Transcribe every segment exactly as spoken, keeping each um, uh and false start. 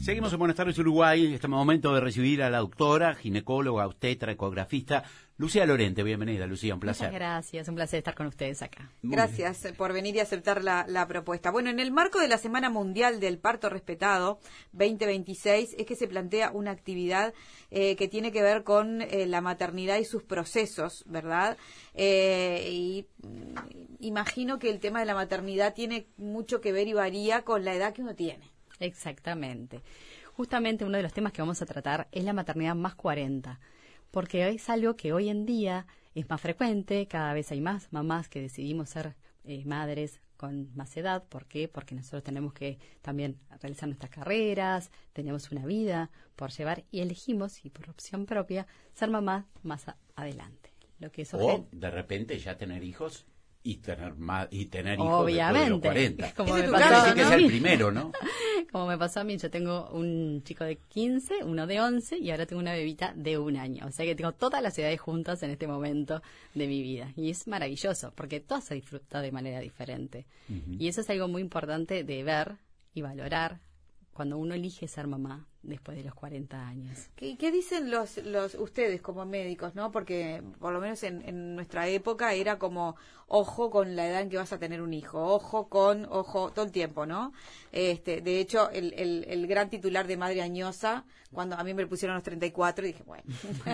Seguimos en Buenas tardes, Uruguay. Este momento de recibir a la doctora, ginecóloga, obstetra, ecografista, Lucía Lorente. Bienvenida, Lucía, un placer. Muchas gracias, un placer estar con ustedes acá. Muy gracias bien. Por venir y aceptar la, la propuesta. Bueno, en el marco de la Semana Mundial del Parto Respetado veinte veintiséis es que se plantea una actividad eh, que tiene que ver con eh, la maternidad y sus procesos, ¿verdad? Eh, y mm, imagino que el tema de la maternidad tiene mucho que ver y varía con la edad que uno tiene. Exactamente. Justamente uno de los temas que vamos a tratar es la maternidad más cuarenta, porque es algo que hoy en día es más frecuente, cada vez hay más mamás que decidimos ser eh, madres con más edad. ¿Por qué? Porque nosotros tenemos que también realizar nuestras carreras, tenemos una vida por llevar y elegimos, y por opción propia, ser mamás más a- adelante. Lo que eso O gen- de repente ya tener hijos y tener más y tener hijos Obviamente, después de los cuarenta. como Ese me es tu pasó caso, Parece que a es el mí. primero, ¿no? Como me pasó a mí, yo tengo un chico de quince, uno de once y ahora tengo una bebita de un año. O sea que tengo todas las edades juntas en este momento de mi vida. Y es maravilloso porque todo se disfruta de manera diferente. Uh-huh. Y eso es algo muy importante de ver y valorar cuando uno elige ser mamá después de los cuarenta años. ¿Qué, qué dicen los, los ustedes como médicos, no? Porque por lo menos en, en nuestra época era como ojo con la edad en que vas a tener un hijo, ojo con, ojo, todo el tiempo, ¿no? Este, de hecho, el, el, el gran titular de Madre Añosa, cuando a mí me pusieron los treinta y cuatro, dije, bueno.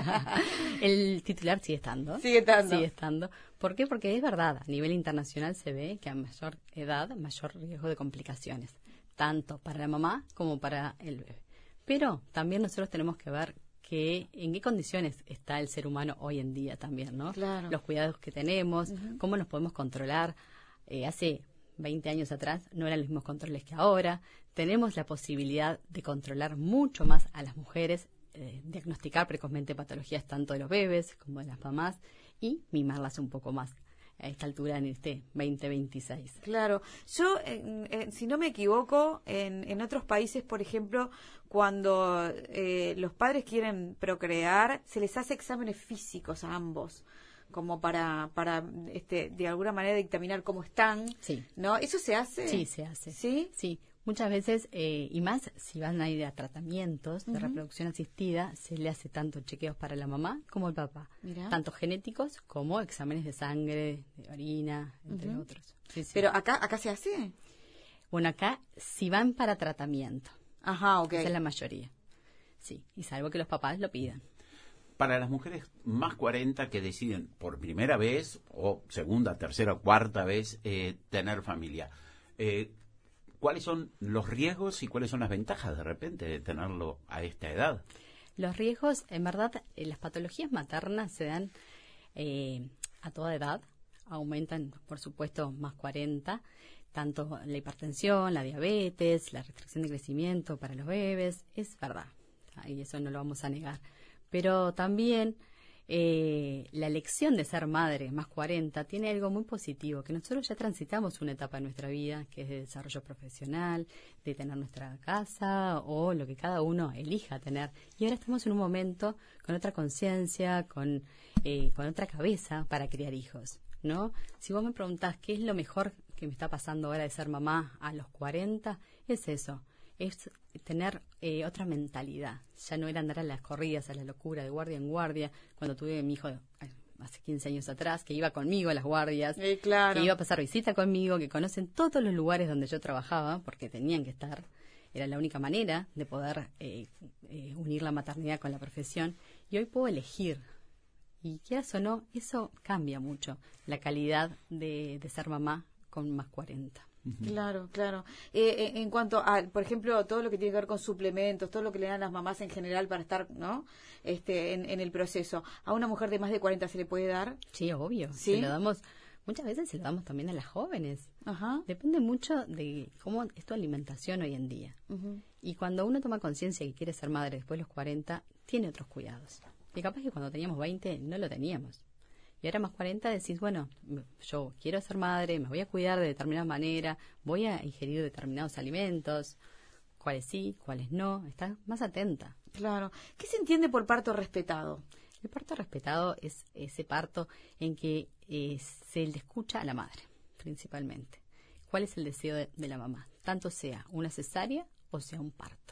El titular sigue estando. Sigue estando. Sigue estando. ¿Por qué? Porque es verdad, a nivel internacional se ve que a mayor edad, mayor riesgo de complicaciones, tanto para la mamá como para el bebé. Pero también nosotros tenemos que ver que en qué condiciones está el ser humano hoy en día también, ¿no? Claro. Los cuidados que tenemos, Uh-huh. cómo nos podemos controlar. Eh, hace veinte años atrás no eran los mismos controles que ahora. Tenemos la posibilidad de controlar mucho más a las mujeres, eh, diagnosticar precozmente patologías tanto de los bebés como de las mamás y mimarlas un poco más a esta altura en este veinte veintiséis. Claro, yo, eh, eh, si no me equivoco, en, en otros países, por ejemplo, cuando eh, los padres quieren procrear, se les hace exámenes físicos a ambos, como para, para este, de alguna manera dictaminar cómo están, Sí. ¿no? ¿Eso se hace? Sí, se hace. ¿Sí? Sí, muchas veces, eh, y más si van a ir a tratamientos de Ujú. reproducción asistida, se le hace tanto chequeos para la mamá como el papá, Mirá. tanto genéticos como exámenes de sangre, de orina, entre Ujú. otros. Sí, sí. Pero acá, acá se hace. Bueno, acá si van para tratamiento, Ajá, ok. esa es la mayoría. Sí, y salvo que los papás lo pidan. Para las mujeres más cuarenta que deciden por primera vez o segunda, tercera o cuarta vez eh, tener familia, eh, ¿cuáles son los riesgos y cuáles son las ventajas de repente de tenerlo a esta edad? Los riesgos, en verdad, eh, las patologías maternas se dan eh, a toda edad, aumentan, por supuesto, más cuarenta, tanto la hipertensión, la diabetes, la restricción de crecimiento para los bebés, es verdad, y eso no lo vamos a negar. Pero también eh, la elección de ser madre más cuarenta tiene algo muy positivo, que nosotros ya transitamos una etapa de nuestra vida, que es de desarrollo profesional, de tener nuestra casa o lo que cada uno elija tener. Y ahora estamos en un momento con otra conciencia, con, eh, con otra cabeza para criar hijos, ¿no? Si vos me preguntás qué es lo mejor que me está pasando ahora de ser mamá a los cuarenta, es eso. Es tener eh, otra mentalidad. Ya no era andar a las corridas, a la locura, de guardia en guardia. Cuando tuve a mi hijo eh, hace quince años atrás, que iba conmigo a las guardias, Eh, claro. que iba a pasar visita conmigo, que conocen todos los lugares donde yo trabajaba, porque tenían que estar. Era la única manera de poder eh, eh, unir la maternidad con la profesión. Y hoy puedo elegir. Y quieras o no, eso cambia mucho la calidad de, de ser mamá con más cuarenta. Claro, claro. Eh, eh, en cuanto a, por ejemplo, todo lo que tiene que ver con suplementos, todo lo que le dan las mamás en general para estar, ¿no? Este, en, en el proceso, ¿a una mujer de más de cuarenta se le puede dar? Sí, obvio. ¿Sí? Se lo damos, muchas veces se lo damos también a las jóvenes. Ajá. Depende mucho de cómo es tu alimentación hoy en día. Ujú. Y cuando uno toma conciencia que quiere ser madre después de los cuarenta, tiene otros cuidados. Y capaz que cuando teníamos veinte no lo teníamos. Y ahora más cuarenta decís, bueno, yo quiero ser madre, me voy a cuidar de determinada manera, voy a ingerir determinados alimentos, cuáles sí, cuáles no, estás más atenta. Claro. ¿Qué se entiende por parto respetado? El parto respetado es ese parto en que eh, se le escucha a la madre, principalmente. ¿Cuál es el deseo de, de la mamá? Tanto sea una cesárea o sea un parto.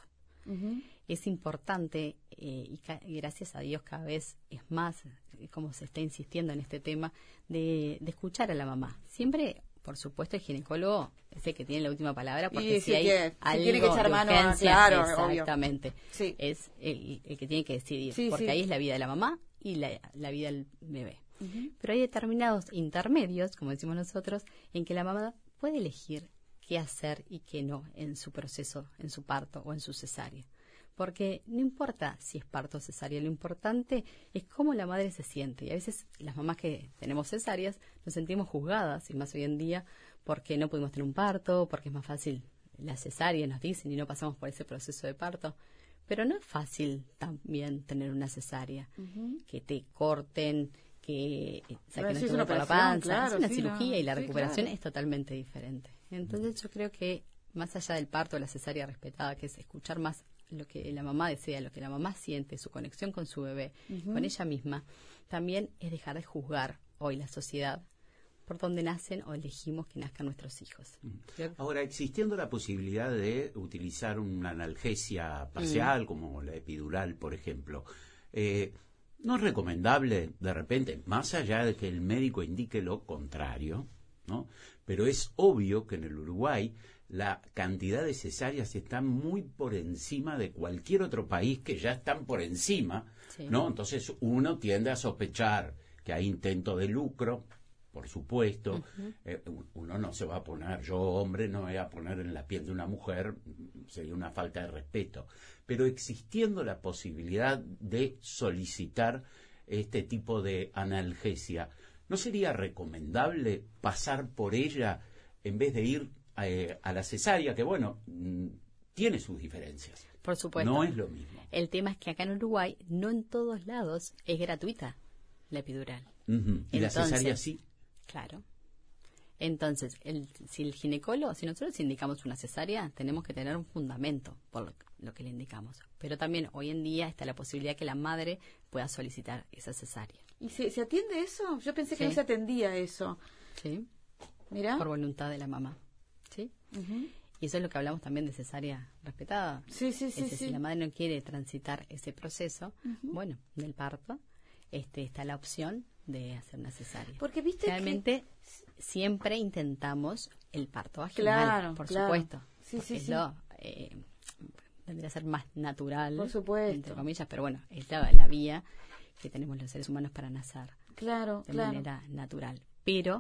Uh-huh. Es importante, eh, y, ca- y gracias a Dios cada vez es más, eh, como se está insistiendo en este tema, de, de escuchar a la mamá. Siempre, por supuesto, el ginecólogo es el que tiene la última palabra, porque Y si si hay que- si algo tiene que echar de mano a- urgencia, claro, obvio. exactamente, Sí. es el, el que tiene que decidir, Sí, porque sí. ahí es la vida de la mamá y la, la vida del bebé. Ujú. Pero hay determinados intermedios, como decimos nosotros, en que la mamá puede elegir qué hacer y qué no en su proceso, en su parto o en su cesárea. Porque no importa si es parto o cesárea, lo importante es cómo la madre se siente. Y a veces las mamás que tenemos cesáreas nos sentimos juzgadas, y más hoy en día, porque no pudimos tener un parto, porque es más fácil la cesárea, nos dicen, y no pasamos por ese proceso de parto. Pero no es fácil también tener una cesárea, Ujú. que te corten, que Bueno, saquen sí, el es una tumor por la operación, panza, claro, es una sí, cirugía no, y la sí, recuperación claro. es totalmente diferente. Entonces yo creo que más allá del parto, la cesárea respetada, que es escuchar más lo que la mamá desea, lo que la mamá siente, su conexión con su bebé, Ujú. con ella misma, también es dejar de juzgar hoy la sociedad por donde nacen o elegimos que nazcan nuestros hijos. Creo que- Ahora, existiendo la posibilidad de utilizar una analgesia parcial, como la epidural, por ejemplo, eh, ¿no es recomendable, de repente, más allá de que el médico indique lo contrario, ¿no? Pero es obvio que en el Uruguay la cantidad de cesáreas está muy por encima de cualquier otro país que ya están por encima, Sí. ¿no? Entonces uno tiende a sospechar que hay intento de lucro, por supuesto. Ujú. Eh, uno no se va a poner, yo hombre no me voy a poner en la piel de una mujer, sería una falta de respeto. Pero existiendo la posibilidad de solicitar este tipo de analgesia, ¿no sería recomendable pasar por ella en vez de ir eh, a la cesárea, que bueno, mm, tiene sus diferencias? Por supuesto. No es lo mismo. El tema es que acá en Uruguay no en todos lados es gratuita la epidural. Ujú. ¿Y la Entonces, cesárea sí? Claro. Entonces, el, si el ginecólogo, si nosotros indicamos una cesárea, tenemos que tener un fundamento por lo, lo que le indicamos. Pero también hoy en día está la posibilidad que la madre pueda solicitar esa cesárea. ¿Y se, se atiende eso? Yo pensé que Sí. no se atendía eso. ¿Sí? Mirá. Por voluntad de la mamá. ¿Sí? Ujú. Y eso es lo que hablamos también de cesárea respetada. Sí, sí, sí, Es decir, sí. si la madre no quiere transitar ese proceso, Ujú. bueno, del parto, este, está la opción de hacer una cesárea. Porque viste que- Realmente siempre intentamos el parto vaginal, Claro, por claro. supuesto. Sí, porque sí, es sí. lo, eh, tendría que ser más natural, Por supuesto. entre comillas, pero bueno, es la, la vía que tenemos los seres humanos para nacer Claro, de claro. manera natural. Pero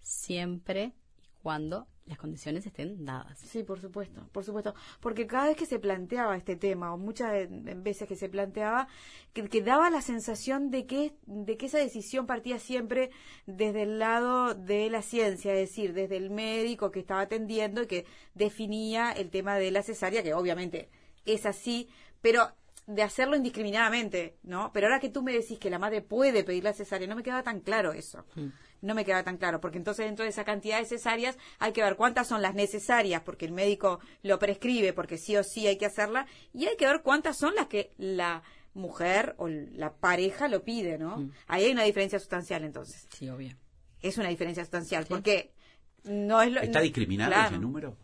siempre y cuando las condiciones estén dadas. Sí, por supuesto, por supuesto. Porque cada vez que se planteaba este tema, o muchas de- veces que se planteaba, que, que daba la sensación de que, de que esa decisión partía siempre desde el lado de la ciencia, es decir, desde el médico que estaba atendiendo y que definía el tema de la cesárea, que obviamente es así, pero de hacerlo indiscriminadamente, ¿no? Pero ahora que tú me decís que la madre puede pedir la cesárea, no me queda tan claro eso. Mm. No me queda tan claro, porque entonces dentro de esa cantidad de cesáreas hay que ver cuántas son las necesarias, porque el médico lo prescribe, porque sí o sí hay que hacerla, y hay que ver cuántas son las que la mujer o la pareja lo pide, ¿no? Mm. Ahí hay una diferencia sustancial, entonces. Sí, obvio. Es una diferencia sustancial, Sí. porque no es lo... ¿Está no- discriminado claro, ese número?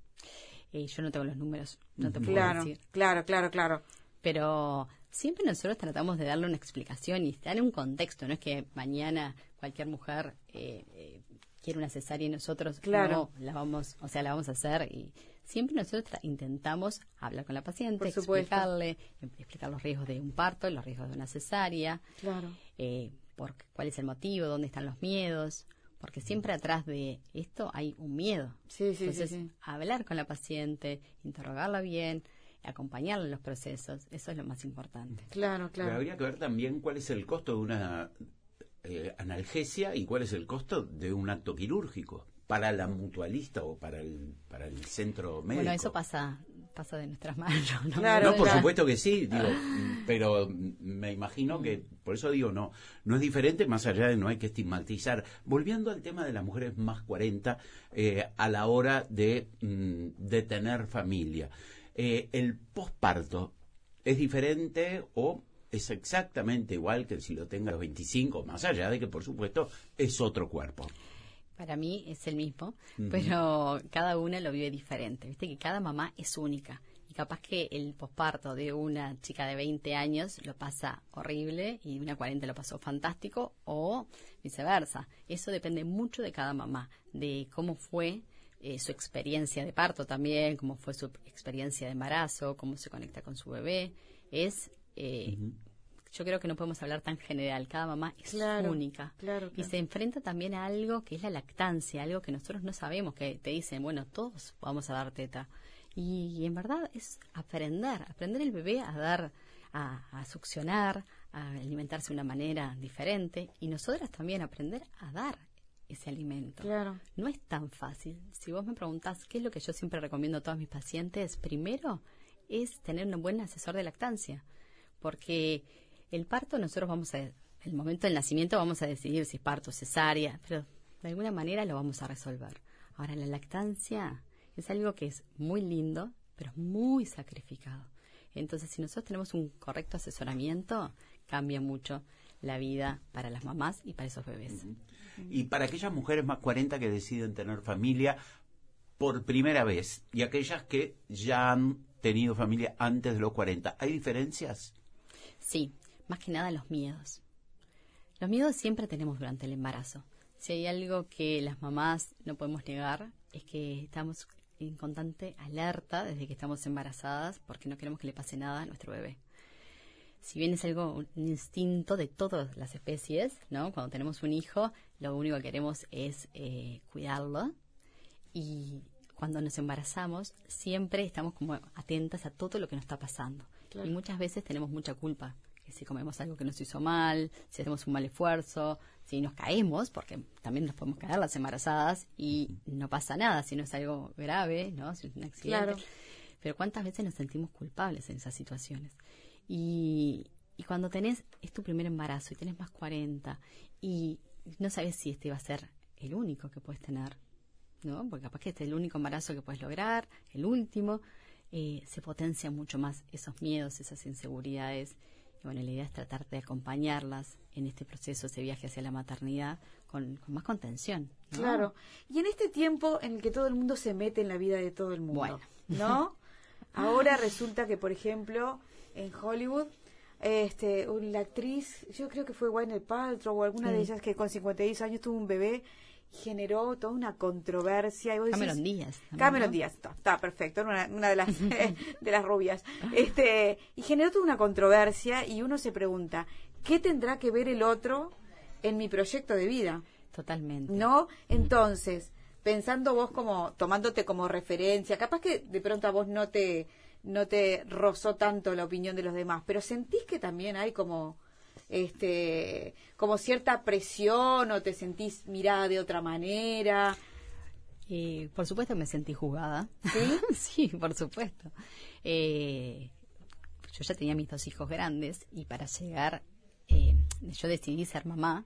Eh, yo no tengo los números, no te puedo Claro, decir. claro, claro, claro. Pero siempre nosotros tratamos de darle una explicación y estar en un contexto. No es que mañana cualquier mujer eh, eh, quiere una cesárea y nosotros Claro. no la vamos, o sea, la vamos a hacer. Y siempre nosotros tra- intentamos hablar con la paciente, Por supuesto. explicarle, em- explicar los riesgos de un parto, los riesgos de una cesárea, Claro. eh, por cuál es el motivo, dónde están los miedos. Porque siempre atrás de esto hay un miedo. Sí, sí, Entonces, sí, sí. hablar con la paciente, interrogarla bien, acompañarla en los procesos, eso es lo más importante. Claro, Pero claro. habría que ver también cuál es el costo de una eh, analgesia y cuál es el costo de un acto quirúrgico para la mutualista o para el para el centro médico. Bueno, eso pasa pasa de nuestras manos. No, Claro, No, por claro. supuesto que sí, digo, pero me imagino que, por eso digo, no, no es diferente, más allá de no hay que estigmatizar. Volviendo al tema de las mujeres más cuarenta, eh, a la hora de, mm, de tener familia, eh, ¿el posparto es diferente o es exactamente igual que si lo tenga a los veinticinco, más allá de que, por supuesto, es otro cuerpo? Para mí es el mismo, Ujú. pero cada una lo vive diferente. Viste que cada mamá es única y capaz que el posparto de una chica de veinte años lo pasa horrible y una cuarenta lo pasó fantástico, o viceversa. Eso depende mucho de cada mamá, de cómo fue eh, su experiencia de parto también, cómo fue su experiencia de embarazo, cómo se conecta con su bebé. Es... Eh, uh-huh. Yo creo que no podemos hablar tan general. Cada mamá es claro, única. Claro, claro. Y se enfrenta también a algo que es la lactancia, algo que nosotros no sabemos, que te dicen, bueno, todos vamos a dar teta. Y, y en verdad es aprender, aprender el bebé a dar, a, a succionar, a alimentarse de una manera diferente. Y nosotras también aprender a dar ese alimento. Claro. No es tan fácil. Si vos me preguntás qué es lo que yo siempre recomiendo a todos mis pacientes, primero es tener un buen asesor de lactancia. Porque el parto nosotros vamos a, el momento del nacimiento vamos a decidir si es parto, cesárea, pero de alguna manera lo vamos a resolver. Ahora, la lactancia es algo que es muy lindo, pero es muy sacrificado. Entonces, si nosotros tenemos un correcto asesoramiento, cambia mucho la vida para las mamás y para esos bebés. Uh-huh. Y para aquellas mujeres más cuarenta que deciden tener familia por primera vez y aquellas que ya han tenido familia antes de los cuarenta, ¿hay diferencias? Sí. Más que nada los miedos. Los miedos siempre tenemos durante el embarazo. Si hay algo que las mamás no podemos negar, es que estamos en constante alerta desde que estamos embarazadas porque no queremos que le pase nada a nuestro bebé. Si bien es algo, un instinto de todas las especies, ¿no? Cuando tenemos un hijo, lo único que queremos es eh, cuidarlo. Y cuando nos embarazamos, siempre estamos como atentas a todo lo que nos está pasando. Claro. Y muchas veces tenemos mucha culpa. Si comemos algo que nos hizo mal, si hacemos un mal esfuerzo, si nos caemos, porque también nos podemos caer las embarazadas y no pasa nada, si no es algo grave, ¿no? Si es un accidente. Claro. Pero ¿cuántas veces nos sentimos culpables en esas situaciones? Y, y cuando tenés, es tu primer embarazo y tenés más cuarenta y no sabes si este va a ser el único que puedes tener, ¿no? Porque capaz que este es el único embarazo que puedes lograr, el último, eh, se potencian mucho más esos miedos, esas inseguridades. Y bueno, la idea es tratar de acompañarlas en este proceso, ese viaje hacia la maternidad, con, con más contención, ¿no? Claro. Y en este tiempo en el que todo el mundo se mete en la vida de todo el mundo, bueno. ¿no? Ahora resulta que, por ejemplo, en Hollywood, este, la actriz, yo creo que fue Gwyneth Paltrow o alguna sí. de ellas que con cincuenta y seis años tuvo un bebé, generó toda una controversia. Y vos Cameron decís, Díaz. También, Cameron ¿no? Díaz, está, está perfecto, una, una de las de las rubias. Este, y generó toda una controversia y uno se pregunta, ¿qué tendrá que ver el otro en mi proyecto de vida? Totalmente. ¿No? Entonces, pensando vos como, tomándote como referencia, capaz que de pronto a vos no te, no te rozó tanto la opinión de los demás, pero sentís que también hay como... este como cierta presión o te sentís mirada de otra manera. Eh, por supuesto me sentí juzgada. ¿Sí? Sí, por supuesto. Eh, yo ya tenía mis dos hijos grandes y para llegar, eh, yo decidí ser mamá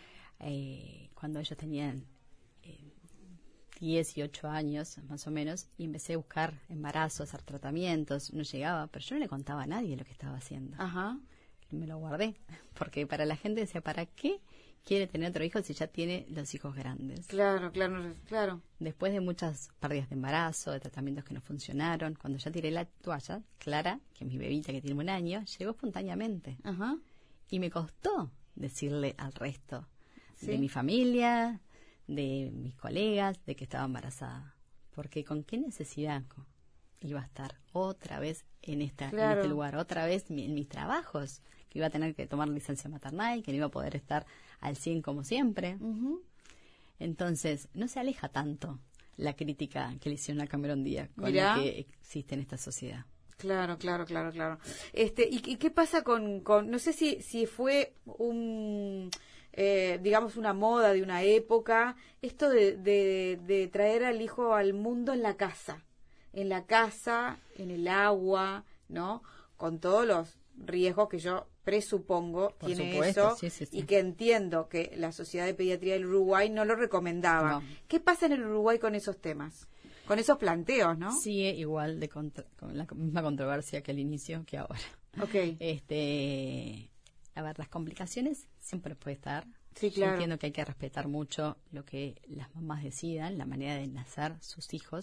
eh, cuando ellos tenían eh, diez y ocho años más o menos y empecé a buscar embarazos, hacer tratamientos, no llegaba, pero yo no le contaba a nadie lo que estaba haciendo. Ajá. Me lo guardé, porque para la gente decía, ¿para qué quiere tener otro hijo si ya tiene los hijos grandes? Claro, claro, claro. Después de muchas pérdidas de embarazo, de tratamientos que no funcionaron, cuando ya tiré la toalla, Clara, que es mi bebita que tiene un año, llegó espontáneamente. Ajá. Y me costó decirle al resto ¿Sí? de mi familia, de mis colegas, de que estaba embarazada. Porque ¿con qué necesidad iba a estar otra vez en, esta, claro. en este lugar, otra vez en mis trabajos, que iba a tener que tomar licencia maternal, que no iba a poder estar al cien como siempre? Uh-huh. Entonces, no se aleja tanto la crítica que le hicieron a Cameron Díaz con Mirá. la que existe en esta sociedad. Claro, claro, claro, claro. Este, ¿y, y qué pasa con, con, no sé si, si fue un, eh, digamos, una moda de una época, esto de, de, de traer al hijo al mundo en la casa, en la casa, en el agua, ¿no? Con todos los riesgos que yo presupongo Por tiene supuesto, eso sí, sí, sí. y que entiendo que la Sociedad de Pediatría del Uruguay no lo recomendaba. No. ¿Qué pasa en el Uruguay con esos temas? Con esos planteos, ¿no? Sigue igual de contra, con la misma controversia que al inicio que ahora. Okay. Este, a ver, las complicaciones siempre puede estar. Sí, Yo claro. entiendo que hay que respetar mucho lo que las mamás decidan, la manera de nacer sus hijos,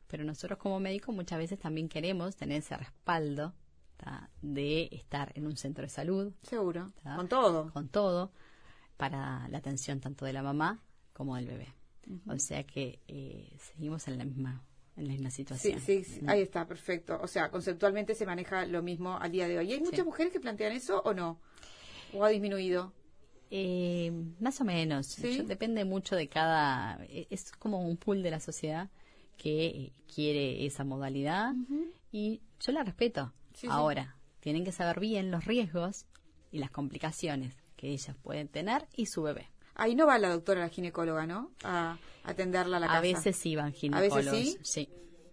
Pero nosotros como médicos muchas veces también queremos tener ese respaldo, ¿tá? De estar en un centro de salud. Seguro, ¿tá? con todo. Con todo, para la atención tanto de la mamá como del bebé. Uh-huh. O sea que eh, seguimos en la misma en la misma situación. Sí, sí, sí, ahí está, perfecto. O sea, conceptualmente se maneja lo mismo al día de hoy. ¿Y hay muchas sí. mujeres que plantean eso o no? ¿O ha disminuido? Eh, más o menos. ¿Sí? Yo, depende mucho de cada... Es como un pool de la sociedad que quiere esa modalidad uh-huh. y yo la respeto. Sí, Ahora, sí. tienen que saber bien los riesgos y las complicaciones que ellas pueden tener y su bebé. Ahí no va la doctora, la ginecóloga, ¿no? A atenderla a la casa. A veces sí van ginecólogos. ¿A veces sí? Sí.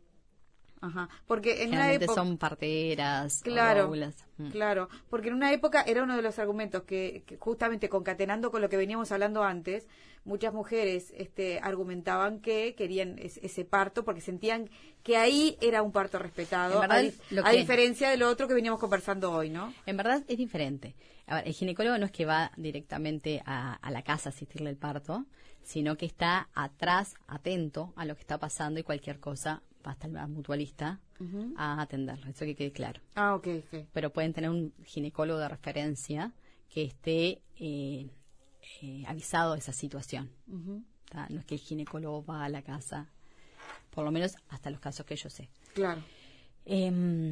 Ajá, porque en Generalmente una época son parteras, claro, óvulas. Mm. Claro, porque en una época era uno de los argumentos que, que justamente concatenando con lo que veníamos hablando antes, muchas mujeres este, argumentaban que querían es, ese parto porque sentían que ahí era un parto respetado, verdad, a, di lo a que, diferencia de lo otro que veníamos conversando hoy, ¿no? En verdad es diferente. A ver, el ginecólogo no es que va directamente a, a la casa a asistirle al parto, sino que está atrás, atento a lo que está pasando y cualquier cosa va a estar el mutualista uh-huh. a atenderlo, eso que quede claro. Ah, ok, ok. Pero pueden tener un ginecólogo de referencia que esté eh, eh, avisado de esa situación. Uh-huh. No es que el ginecólogo va a la casa, por lo menos hasta los casos que yo sé. Claro. Eh,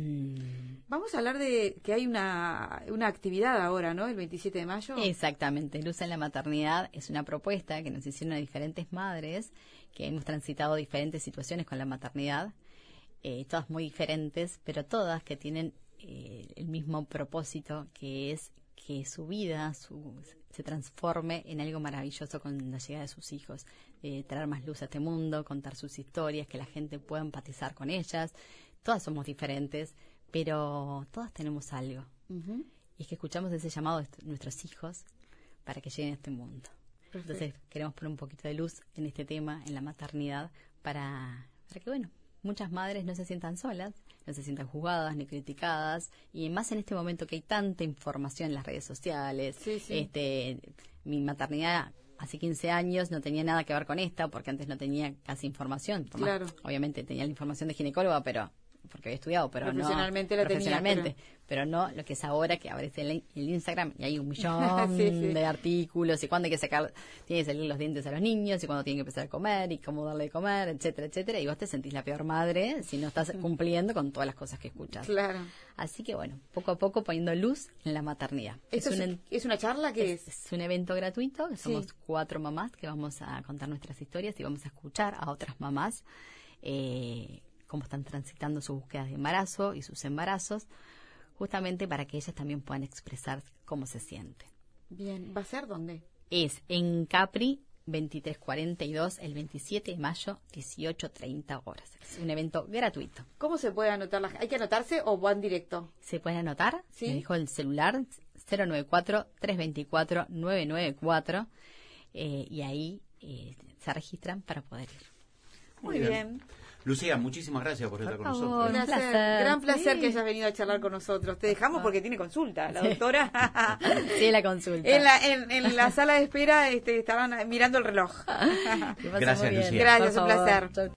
Vamos a hablar de que hay una, una actividad ahora, ¿no? El veintisiete de mayo. Exactamente. Luz en la maternidad es una propuesta que nos hicieron a diferentes madres que hemos transitado diferentes situaciones con la maternidad, eh, todas muy diferentes, pero todas que tienen eh, el mismo propósito, que es que su vida su, se transforme en algo maravilloso con la llegada de sus hijos, eh, traer más luz a este mundo, contar sus historias, que la gente pueda empatizar con ellas. Todas somos diferentes, pero todas tenemos algo. Uh-huh. Y es que escuchamos ese llamado de nuestros hijos para que lleguen a este mundo. Perfecto. Entonces queremos poner un poquito de luz en este tema, en la maternidad, para, para que, bueno, muchas madres no se sientan solas, no se sientan juzgadas ni criticadas, y más en este momento que hay tanta información en las redes sociales. Sí, sí. Este, mi maternidad hace quince años no tenía nada que ver con esta, porque antes no tenía casi información. Claro. Más, obviamente tenía la información de ginecóloga, pero porque había estudiado, pero profesionalmente no la profesionalmente, tenía, pero... pero no lo que es ahora, que aparece el, el Instagram y hay un millón sí, sí. de artículos y cuándo hay que sacar, tiene que salir los dientes a los niños y cuándo tienen que empezar a comer y cómo darle de comer, etcétera, etcétera, y vos te sentís la peor madre si no estás cumpliendo con todas las cosas que escuchas. Claro. Así que bueno, poco a poco poniendo luz en la maternidad. ¿Esto es, un, es una charla? ¿Qué es? Es, es un evento gratuito, que somos sí. cuatro mamás que vamos a contar nuestras historias y vamos a escuchar a otras mamás eh, cómo están transitando sus búsquedas de embarazo y sus embarazos, justamente para que ellas también puedan expresar cómo se sienten. Bien, ¿va a ser dónde? Es en Capri, veintitrés cuarenta y dos, el veintisiete de mayo, dieciocho treinta horas. Es un evento gratuito. ¿Cómo se puede anotar? ¿Hay que anotarse o van directo? Se pueden anotar, ¿sí? Me dijo el celular, cero nueve cuatro, tres dos cuatro, nueve nueve cuatro, eh, y ahí eh, se registran para poder ir. Muy, Muy bien. bien. Lucía, muchísimas gracias por estar por con favor, nosotros. Un placer, placer, gran placer sí. que hayas venido a charlar con nosotros. Te dejamos porque tiene consulta, la doctora. Sí, la consulta. En la, en, en la sala de espera este, estaban mirando el reloj. Gracias, Lucía. Gracias, un placer.